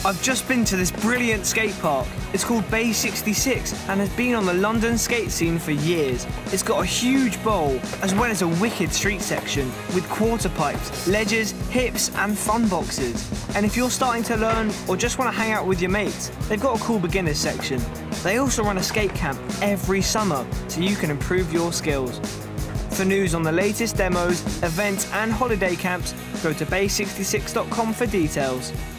I've just been to this brilliant skate park. It's called Bay 66 and has been on the London skate scene for years. It's got a huge bowl as well as a wicked street section with quarter pipes, ledges, hips and fun boxes. And if you're starting to learn or just want to hang out with your mates, they've got a cool beginners section. They also run a skate camp every summer so you can improve your skills. For news on the latest demos, events and holiday camps, go to bay66.com for details.